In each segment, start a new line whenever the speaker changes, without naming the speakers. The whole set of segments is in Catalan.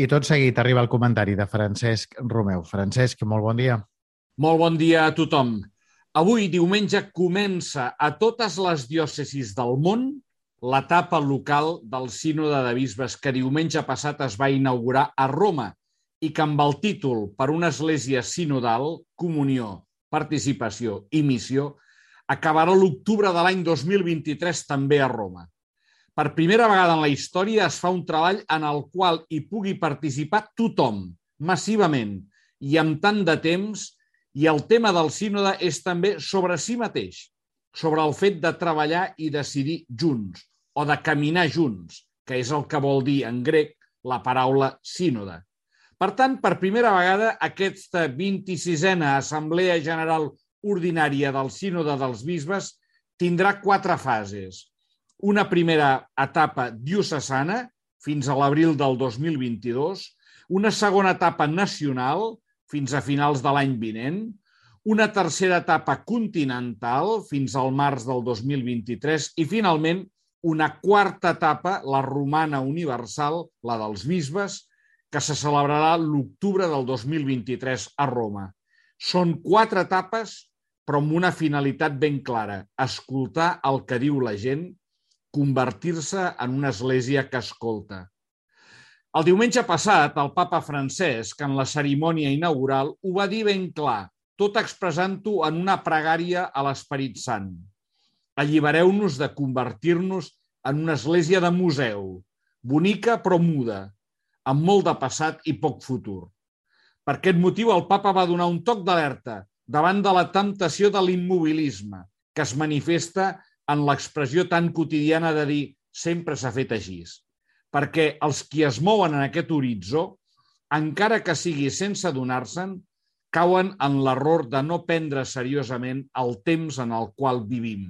I tot seguit arriba el comentari de Francesc Romeu. Francesc, molt bon dia.
Molt bon dia a tothom. Avui, diumenge, comença a totes les diòcesis del món l'etapa local del Sínode de Bisbes que diumenge passat es va inaugurar a Roma i que amb el títol Per una església sinodal, comunió, participació i missió, acabarà l'octubre de l'any 2023 també a Roma. Per primera vegada en la història es fa un treball en el qual hi pugui participar tothom, massivament i amb tant de temps, i el tema del sínode és també sobre si mateix, sobre el fet de treballar i decidir junts, o de caminar junts, que és el que vol dir en grec la paraula sínode. Per tant, per primera vegada, aquesta 26a Assemblea General Ordinària del Sínode dels Bisbes tindrà 4 fases. Una primera etapa diocesana, fins a l'abril del 2022, una segona etapa nacional, fins a finals de l'any vinent, una tercera etapa continental, fins al març del 2023, i finalment una quarta etapa, la romana universal, la dels bisbes, que se celebrarà l'octubre del 2023 a Roma. Són 4 etapes, però amb una finalitat ben clara: escoltar el que diu la gent, convertir-se en una església que escolta. El diumenge passat, el papa Francesc, en la cerimònia inaugural, ho va dir ben clar, tot expressant-ho en una pregària a l'Esperit Sant. Allibereu-nos de convertir-nos en una església de museu, bonica però muda, amb molt de passat i poc futur. Per aquest motiu, el papa va donar un toc d'alerta davant de la temptació de l'immobilisme, que es manifesta en l'expressió tan quotidiana de dir sempre s'ha fet així. Perquè els qui es mouen en aquest horitzó, encara que sigui sense adonar-se'n, cauen en l'error de no prendre seriosament el temps en el qual vivim.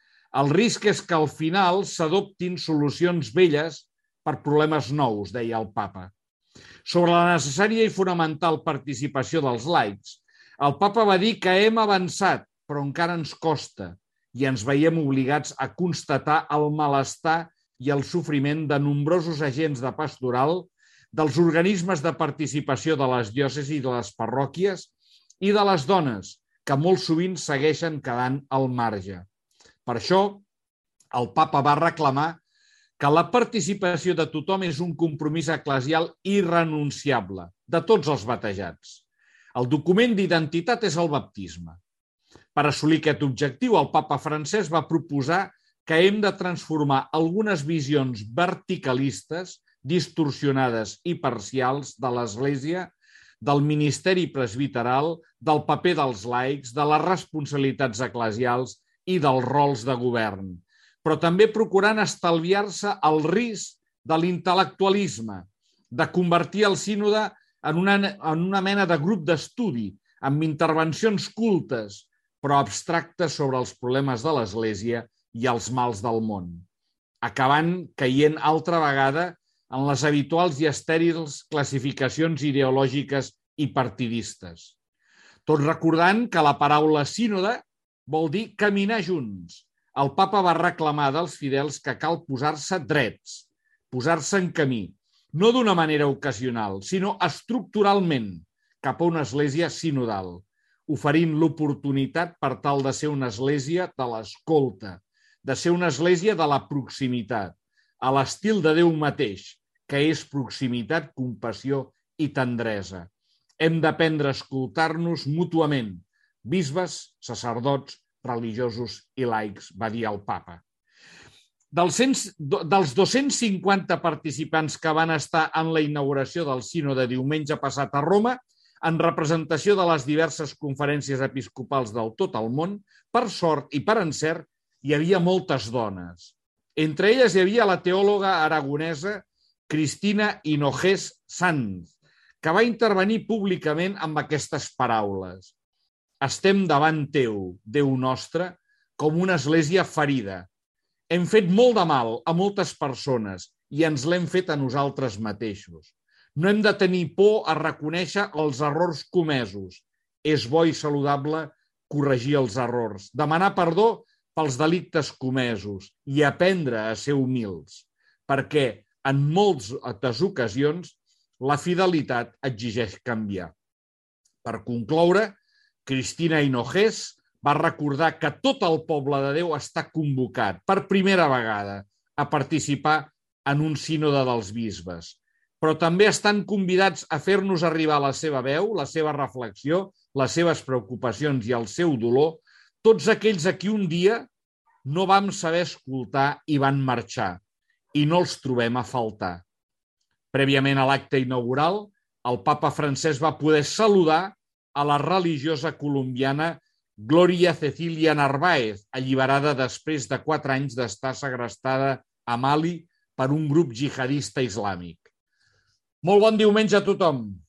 El risc és que al final s'adoptin solucions velles per problemes nous, deia el papa. Sobre la necessària i fonamental participació dels laics, el papa va dir que hem avançat, però encara ens costa, i ens veiem obligats a constatar el malestar i el sofriment de nombrosos agents de pastoral, dels organismes de participació de les diòcesis i de les parròquies i de les dones, que molt sovint segueixen quedant al marge. Per això, el papa va reclamar que la participació de tothom és un compromís eclesial irrenunciable, de tots els batejats. El document d'identitat és el baptisme. Per assolir aquest objectiu, el papa Francesc va proposar que hem de transformar algunes visions verticalistes, distorsionades i parcials de l'Església, del ministeri presbiteral, del paper dels laics, de les responsabilitats eclesials i dels rols de govern, però també procurant estalviar-se el risc de l'intel·lectualisme, de convertir el sínode en una mena de grup d'estudi, amb intervencions cultes, però abstractes sobre els problemes de l'Església i els mals del món, acabant caient altra vegada en les habituals i estèrils classificacions ideològiques i partidistes. Tot recordant que la paraula sínode vol dir caminar junts. El papa va reclamar dels fidels que cal posar-se drets, posar-se en camí, no d'una manera ocasional, sinó estructuralment cap a una església sinodal, oferint l'oportunitat per tal de ser una església de l'escolta, de ser una església de la proximitat, a l'estil de Déu mateix, que és proximitat, compassió i tendresa. Hem d'aprendre a escoltar-nos mútuament, bisbes, sacerdots, religiosos i laics, va dir el papa. Dels 250 participants que van estar en la inauguració del sínode diumenge passat a Roma, en representació de les diverses conferències episcopals del tot el món, per sort i per encert, hi havia moltes dones. Entre elles hi havia la teòloga aragonesa Cristina Hinojés Sanz, que va intervenir públicament amb aquestes paraules. Estem davant teu, Déu nostre, com una església ferida. Hem fet molt de mal a moltes persones i ens l'hem fet a nosaltres mateixos. No hem de tenir por a reconèixer els errors comesos. És bo i saludable corregir els errors, demanar perdó pels delictes comesos i aprendre a ser humils, perquè en moltes ocasions la fidelitat exigeix canviar. Per concloure, Cristina Hinojés va recordar que tot el poble de Déu està convocat per primera vegada a participar en un sínode dels bisbes, però també estan convidats a fer-nos arribar la seva veu, la seva reflexió, les seves preocupacions i el seu dolor, tots aquells a qui un dia no vam saber escoltar i van marxar, i no els trobem a faltar. Prèviament a l'acte inaugural, el papa Francesc va poder saludar a la religiosa colombiana Gloria Cecilia Narváez, alliberada després de 4 anys d'estar segrestada a Mali per un grup jihadista islàmic. Molt bon diumenge a tothom!